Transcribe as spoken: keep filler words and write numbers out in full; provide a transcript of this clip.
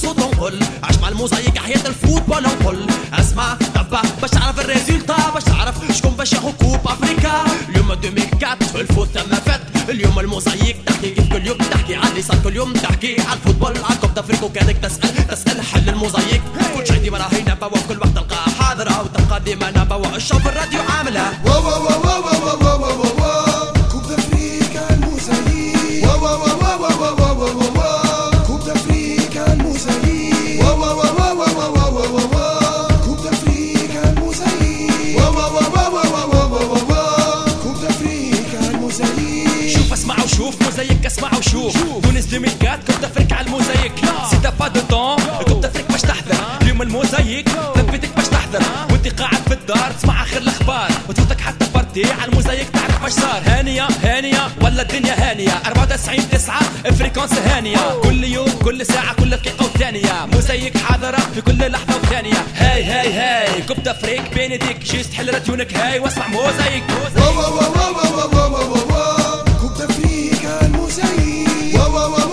صوت نقول عاش مع الموزايك حياة الفوتبول نقول اسمع تبع باش تعرف الريزولتا باش تعرف شكون باش ياخد كوب افريكا اليوم ألفين وأربعة في الفوت تم فات اليوم الموزايك تحكي كيف كل يوم تحكي على اللي صار كل يوم تحكي على الفوتبول على كوب افريقيا وكانك تسأل تسأل حل الموزايك كل شيء ديما راهي نبوة وكل وقت تلقاها حاضرة وتبقى ديما نبوة الشوف الراديو عاملة واو واو واو واو واو واو واو واو كوب افريقيا الموزايك واو واو واو واو واو واو واو كوب افريقيا الموزايك واو واو واو واو واو واو واو كوب افريقيا الموزايك واو واو واو واو واو واو كوب افريقيا الموزايك شوف اسمع وشوف موزايك اسمع وشوف تونس ألفين وأربعة كوب افريقيا على الموزايك سي تا با دو طون كوب افريقيا باش تحضر اليوم الموزايك ثبتك باش تحضر وانت قاعد في الدار تسمع اخر الاخبار وتفوتك حتى بارتي على الموزايك تعرف واش صار هانيه هانيه ولا الدنيا هانيه أربعة وتسعين تسعة فريكونس هانيه كل يوم كل ساعه كل دقيقه وثانيه موزايك حاضره في كل لحظه وثانيه هاي هاي هاي كوب افريقيا بين يديك جيست حل راديونك هاي واسمع موزايك واو واو واو واو واو واو كوب افريقيا الموزايك واو واو